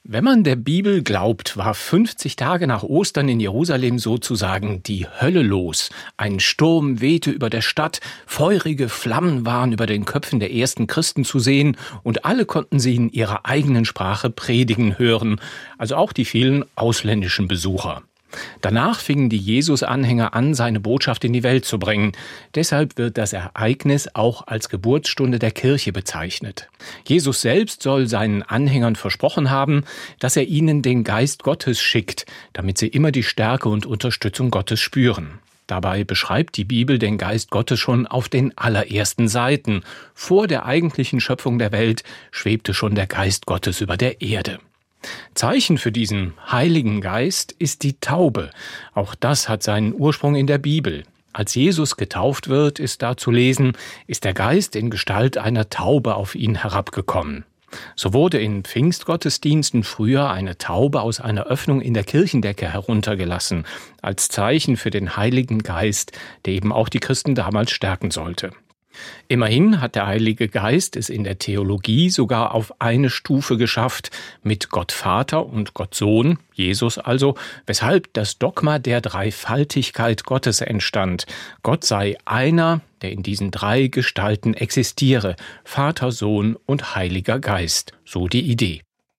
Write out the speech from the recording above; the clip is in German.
Wenn man der Bibel glaubt, war 50 Tage nach Ostern in Jerusalem sozusagen die Hölle los. Ein Sturm wehte über der Stadt, feurige Flammen waren über den Köpfen der ersten Christen zu sehen und alle konnten sie in ihrer eigenen Sprache predigen hören, also auch die vielen ausländischen Besucher. Danach fingen die Jesus-Anhänger an, seine Botschaft in die Welt zu bringen. Deshalb wird das Ereignis auch als Geburtsstunde der Kirche bezeichnet. Jesus selbst soll seinen Anhängern versprochen haben, dass er ihnen den Geist Gottes schickt, damit sie immer die Stärke und Unterstützung Gottes spüren. Dabei beschreibt die Bibel den Geist Gottes schon auf den allerersten Seiten. Vor der eigentlichen Schöpfung der Welt schwebte schon der Geist Gottes über der Erde. Zeichen für diesen Heiligen Geist ist die Taube. Auch das hat seinen Ursprung in der Bibel. Als Jesus getauft wird, ist da zu lesen, ist der Geist in Gestalt einer Taube auf ihn herabgekommen. So wurde in Pfingstgottesdiensten früher eine Taube aus einer Öffnung in der Kirchendecke heruntergelassen, als Zeichen für den Heiligen Geist, der eben auch die Christen damals stärken sollte. Immerhin hat der Heilige Geist es in der Theologie sogar auf eine Stufe geschafft mit Gott Vater und Gott Sohn, Jesus also, weshalb das Dogma der Dreifaltigkeit Gottes entstand. Gott sei einer, der in diesen drei Gestalten existiere, Vater, Sohn und Heiliger Geist, so die Idee.